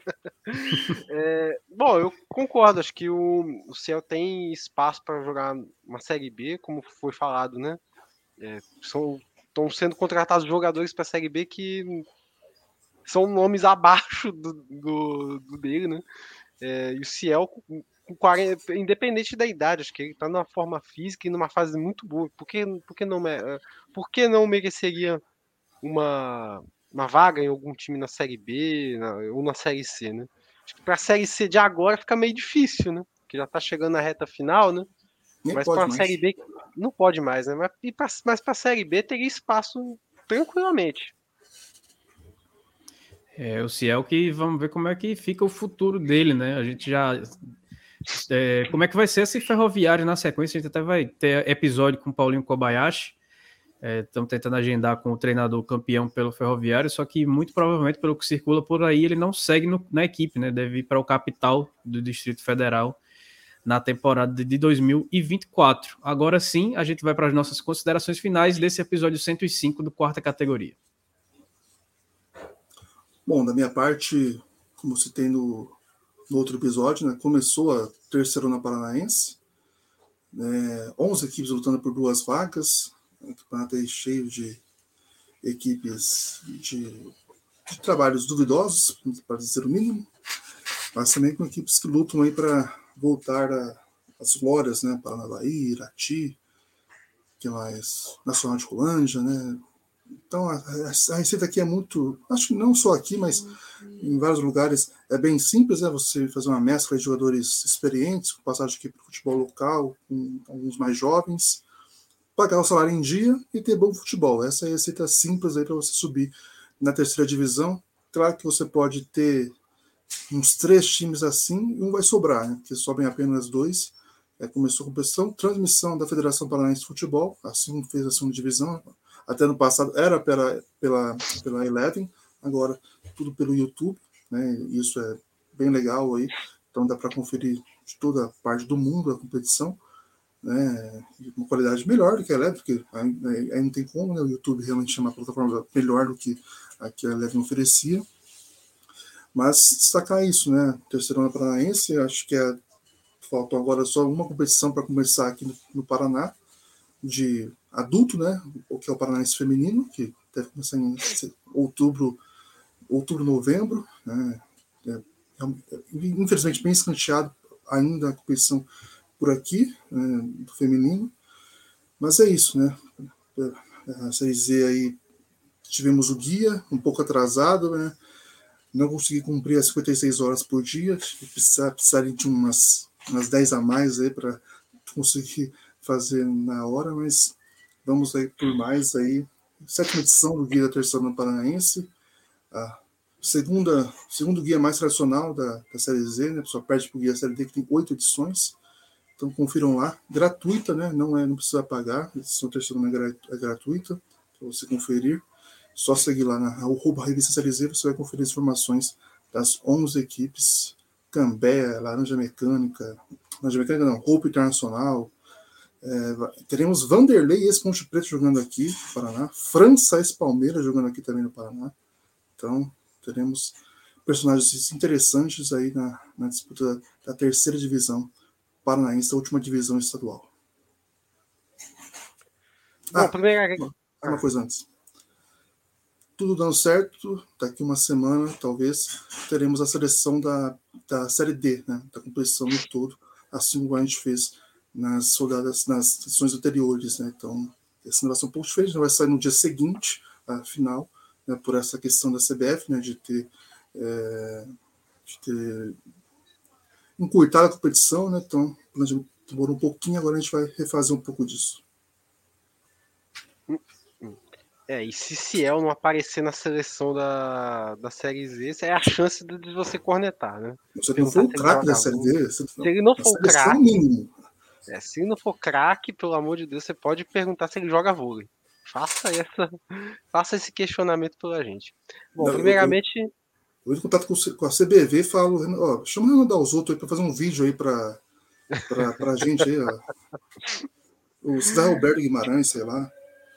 É, bom, eu concordo, acho que o, o Ciel tem espaço para jogar uma Série B, como foi falado, né? É, são, estão sendo contratados jogadores para a Série B que são nomes abaixo do, do, do dele, né? É, e o Ciel, com quarenta, independente da idade, acho que ele está numa forma física e numa fase muito boa. Por que, por que, não, por que não mereceria uma, uma vaga em algum time na Série B na, ou na Série C, né? Acho que para a Série C de agora fica meio difícil, né? Porque já está chegando na reta final, né? Nem mas para a Série B não pode mais, né? Mas, pra, mas para a Série B teria espaço tranquilamente. É, o Ciel que vamos ver como é que fica o futuro dele, né? A gente já... É, como é que vai ser esse Ferroviário na sequência? A gente até vai ter episódio com o Paulinho Kobayashi. Estamos é, tentando agendar com o treinador campeão pelo Ferroviário, só que muito provavelmente, pelo que circula por aí, ele não segue no, na equipe, né? Deve ir para o capital do Distrito Federal na temporada de dois mil e vinte e quatro. Agora sim, a gente vai para as nossas considerações finais desse episódio cento e cinco do Quarta Categoria. Bom, da minha parte, como citei no, no outro episódio, né, começou a Terceirona Paranaense, né, onze equipes lutando por duas vagas, o campeonato aí cheio de equipes de, de trabalhos duvidosos, para dizer o mínimo, mas também com equipes que lutam aí para voltar às glórias, né, Paranavaí, Irati, que mais, Nacional de Colândia, né. Então, a, a receita aqui é muito... Acho que não só aqui, mas em vários lugares é bem simples, né? Você fazer uma mescla de jogadores experientes, com passagem aqui para o futebol local, com alguns mais jovens, pagar o salário em dia e ter bom futebol. Essa é a receita simples aí para você subir na terceira divisão. Claro que você pode ter uns três times assim e um vai sobrar, né? Porque sobem apenas dois. É, começou a competição, transmissão da Federação Paranaense de Futebol, assim fez a segunda divisão. Até no passado era pela, pela, pela Eleven, agora tudo pelo YouTube, né? Isso é bem legal aí, então dá para conferir de toda a parte do mundo a competição, né? Uma qualidade melhor do que a Eleven, porque aí, aí não tem como, né? O YouTube realmente é uma plataforma melhor do que a que a Eleven oferecia. Mas destacar isso, né? Terceirona Paranaense, acho que é, faltou agora só uma competição para começar aqui no, no Paraná, de adulto, né, o que é o Paranaense Feminino, que deve começar em outubro, outubro, novembro, né, é, é, infelizmente bem escanteado ainda a competição por aqui, né, do feminino, mas é isso, né, a Série Z aí, tivemos o guia, um pouco atrasado, né, não consegui cumprir as cinquenta e seis horas por dia, precisar, precisaria de umas, umas dez a mais aí para conseguir fazer na hora, mas vamos aí por mais aí. Sétima edição do Guia da Terceirona Paranaense, a segunda, segundo guia mais tradicional da, da Série Z, né? Só perde para o Guia Série D, que tem oito edições. Então confiram lá, gratuita, né? Não, é, não precisa pagar, a edição Terceirona é gratuita, para você conferir. Só seguir lá na arroba revista Série Z, você vai conferir as informações das onze equipes, Cambé, Laranja Mecânica, Laranja Mecânica não, Roupa Internacional. É, teremos Vanderlei e ex-Ponte Preta jogando aqui no Paraná, França ex-Palmeiras jogando aqui também no Paraná. Então, teremos personagens interessantes aí na, na disputa da terceira divisão paranaense, da última divisão estadual. Ah, Bom, primeira... uma, uma coisa antes. Tudo dando certo, daqui uma semana, talvez, teremos a seleção da, da Série D, né, da competição no todo, assim como a gente fez nas rodadas, nas sessões anteriores, né? Então, essa inovação um pouco diferente, vai sair no dia seguinte, a final, né, por essa questão da C B F, né, de ter, é, de ter encurtado a competição, né? Então, demorou um pouquinho, agora a gente vai refazer um pouco disso. É, e se Ciel não aparecer na seleção da, da Série Z, é a chance de você cornetar, né? Você não for o craque da Série D, se ele não for o craque, mínimo. É, se não for craque, pelo amor de Deus, você pode perguntar se ele joga vôlei. Faça, essa, faça esse questionamento pela gente. Bom, não, primeiramente... Eu, eu, eu, em contato com, com a C B V, falo, ó, chama o Renan Dalzotto aí para fazer um vídeo aí para a gente aí, ó. O Cidade Alberto Guimarães, sei lá.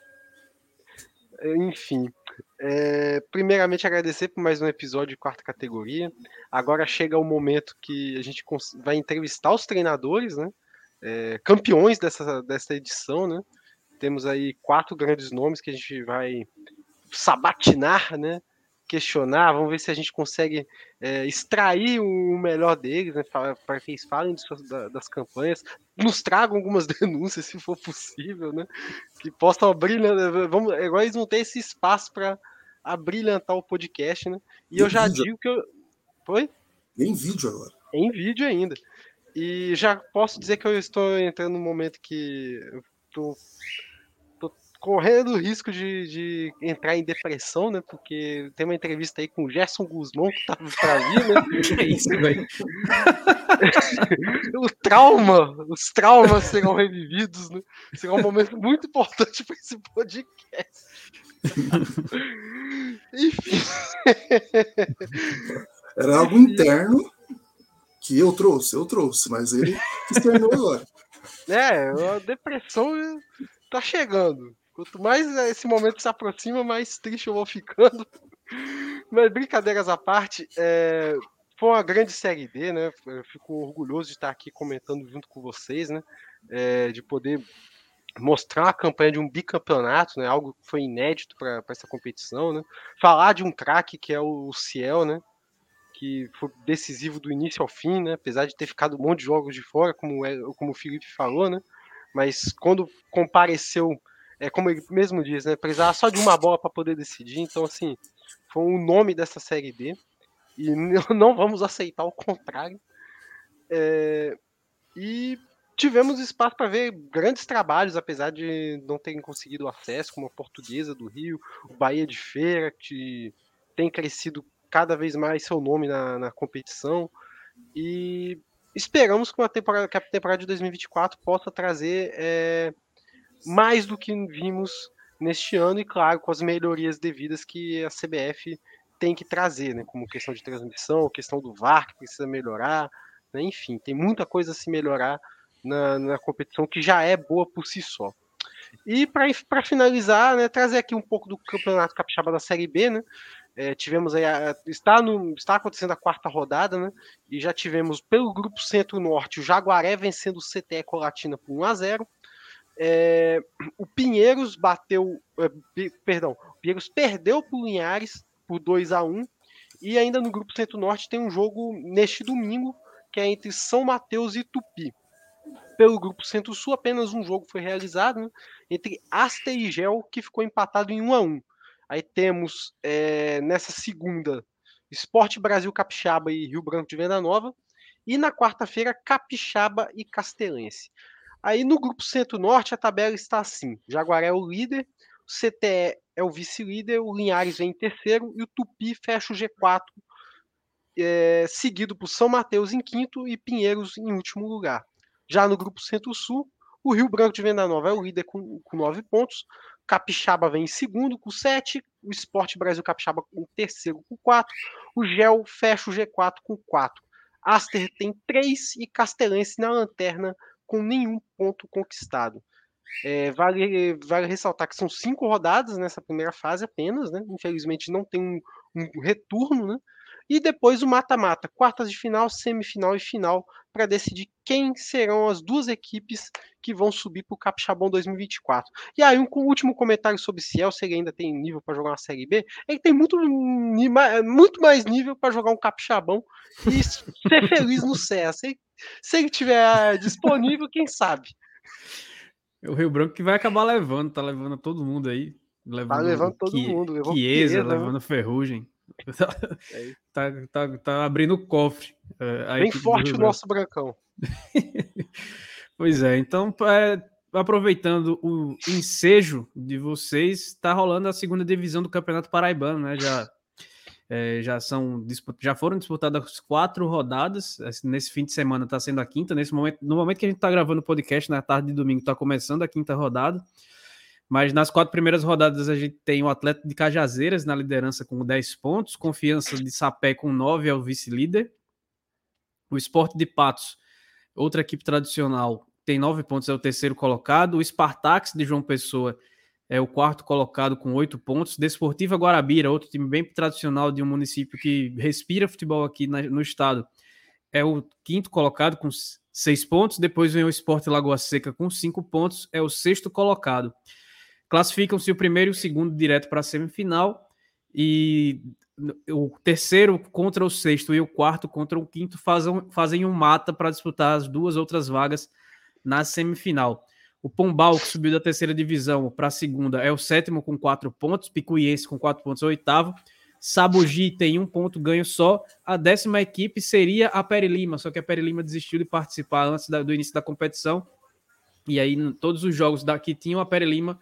Enfim, é, primeiramente agradecer por mais um episódio de Quarta Categoria. Agora chega o momento que a gente vai entrevistar os treinadores, né? É, campeões dessa, dessa edição, né? Temos aí quatro grandes nomes que a gente vai sabatinar, né? Questionar, vamos ver se a gente consegue é, extrair o melhor deles, né? Para que eles falem de suas, das campanhas, nos tragam algumas denúncias, se for possível, né? Que possam brilhantar, vamos, agora eles vão ter esse espaço para abrilhantar o podcast, né? E, e eu já vídeo. digo que eu... Foi? Em vídeo agora. Em vídeo ainda. E já posso dizer que eu estou entrando num momento que eu tô, tô correndo o risco de, de entrar em depressão, né? Porque tem uma entrevista aí com o Gerson Guzmão que tá pra vir, né? Que isso, velho? O trauma, os traumas serão revividos, né? Será um momento muito importante para esse podcast. Enfim. Era algo interno que eu trouxe, eu trouxe, mas ele externou agora. É, a depressão tá chegando. Quanto mais esse momento se aproxima, mais triste eu vou ficando. Mas brincadeiras à parte, é, foi uma grande Série D, né? Eu fico orgulhoso de estar aqui comentando junto com vocês, né? É, de poder mostrar a campanha de um bicampeonato, né? Algo que foi inédito para essa competição, né? Falar de um craque que é o Ciel, né? Que foi decisivo do início ao fim, né? Apesar de ter ficado um monte de jogos de fora, como, é, como o Felipe falou, né? Mas quando compareceu, é como ele mesmo diz, né? Precisava só de uma bola para poder decidir. Então, assim, foi o nome dessa Série D. E não vamos aceitar o contrário. É, e tivemos espaço para ver grandes trabalhos, apesar de não terem conseguido acesso, como a Portuguesa do Rio, o Bahia de Feira, que tem crescido cada vez mais seu nome na, na competição. E esperamos que, uma temporada, que a temporada de dois mil e vinte e quatro possa trazer é, mais do que vimos neste ano, e claro, com as melhorias devidas que a C B F tem que trazer, né, como questão de transmissão, questão do V A R que precisa melhorar, né, enfim, tem muita coisa a se melhorar na, na competição que já é boa por si só. E para finalizar, né, trazer aqui um pouco do Campeonato Capixaba da Série B, né, é, tivemos aí, a, está, no, está acontecendo a quarta rodada, né, e já tivemos pelo Grupo Centro-Norte o Jaguaré vencendo o C T E Colatina por um a zero, é, o Pinheiros bateu, é, perdão, o Pinheiros perdeu para o Linhares por dois a um, e ainda no Grupo Centro-Norte tem um jogo neste domingo, que é entre São Mateus e Tupi. Pelo Grupo Centro-Sul, apenas um jogo foi realizado, né, entre Aster e Gel, que ficou empatado em um a um. Aí temos, é, nessa segunda, Sport Brasil Capixaba e Rio Branco de Venda Nova. E na quarta-feira, Capixaba e Castelense. Aí no Grupo Centro-Norte, a tabela está assim. Jaguaré é o líder, o C T E é o vice-líder, o Linhares vem em terceiro e o Tupi fecha o G quatro, é, seguido por São Mateus em quinto e Pinheiros em último lugar. Já no Grupo Centro-Sul, o Rio Branco de Venda Nova é o líder com, com nove pontos, Capixaba vem em segundo com sete, o Sport Brasil Capixaba em terceiro com quatro, o Gel fecha o G quatro com quatro. Aster tem três e Castelense na lanterna com nenhum ponto conquistado. É, vale, vale ressaltar que são cinco rodadas nessa primeira fase apenas, né? Infelizmente não tem um, um retorno, né? E depois o mata-mata, quartas de final, semifinal e final, para decidir quem serão as duas equipes que vão subir para o Capixabão dois mil e vinte e quatro. E aí, um último comentário sobre Ciel, se ele ainda tem nível para jogar uma Série B, ele tem muito, muito mais nível para jogar um Capixabão e ser feliz no C E A. Se, se ele tiver disponível, quem sabe? O Rio Branco que vai acabar levando, tá levando todo mundo aí. Levando tá levando todo que, mundo. Levou Chiesa, Chiesa, levando né? Ferrugem. É tá, tá, tá abrindo o cofre. É, bem forte o nosso Brancão. Pois é, então, é, aproveitando o ensejo de vocês, tá rolando a segunda divisão do Campeonato Paraibano, né? Já, é, já, são, já foram disputadas quatro rodadas. Nesse fim de semana tá sendo a quinta. Nesse momento, no momento que a gente tá gravando o podcast, na tarde de domingo, tá começando a quinta rodada. Mas nas quatro primeiras rodadas a gente tem o Atlético de Cajazeiras na liderança com dez pontos, Confiança de Sapé com nove é o vice-líder, o Sport de Patos, outra equipe tradicional, tem nove pontos, é o terceiro colocado, o Spartax de João Pessoa é o quarto colocado com oito pontos, Desportiva Guarabira, outro time bem tradicional de um município que respira futebol aqui na, no estado, é o quinto colocado com seis pontos, depois vem o Sport Lagoa Seca com cinco pontos, é o sexto colocado. Classificam-se o primeiro e o segundo direto para a semifinal, e o terceiro contra o sexto e o quarto contra o quinto fazem, fazem um mata para disputar as duas outras vagas na semifinal. O Pombal, que subiu da terceira divisão para a segunda, é o sétimo com quatro pontos, Picuiense com quatro pontos é o oitavo, Sabugi tem um ponto ganho só, a décima equipe seria a Pere Lima, só que a Pere Lima desistiu de participar antes da, do início da competição, e aí todos os jogos daqui tinham a Pere Lima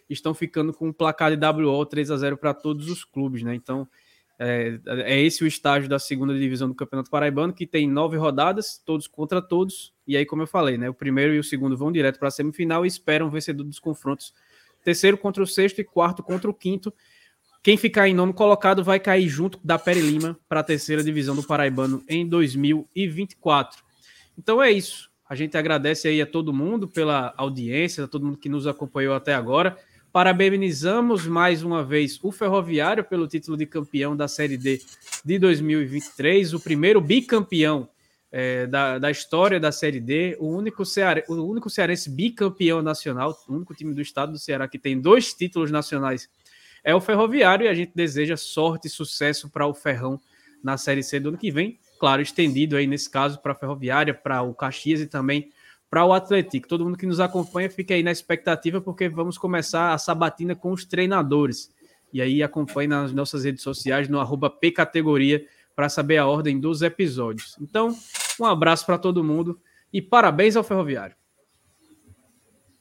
estão ficando com um placar de W O três a zero para todos os clubes, né? Então, é, é esse o estágio da segunda divisão do Campeonato Paraibano, que tem nove rodadas, todos contra todos, e aí, como eu falei, né, o primeiro e o segundo vão direto para a semifinal e esperam o vencedor dos confrontos, terceiro contra o sexto e quarto contra o quinto. Quem ficar em nono colocado vai cair junto da Pere Lima para a terceira divisão do Paraibano em dois mil e vinte e quatro. Então é isso. A gente agradece aí a todo mundo pela audiência, a todo mundo que nos acompanhou até agora. Parabenizamos mais uma vez o Ferroviário pelo título de campeão da Série D de dois mil e vinte e três, o primeiro bicampeão é, da, da história da Série D, o único, ceare, o único cearense bicampeão nacional, o único time do estado do Ceará que tem dois títulos nacionais é o Ferroviário, e a gente deseja sorte e sucesso para o Ferrão na Série C do ano que vem. Claro, estendido aí nesse caso para a Ferroviária, para o Caxias e também para o Atlético. Todo mundo que nos acompanha fica aí na expectativa, porque vamos começar a sabatina com os treinadores. E aí acompanhe nas nossas redes sociais, no arroba pcategoria, para saber a ordem dos episódios. Então, um abraço para todo mundo e parabéns ao Ferroviário.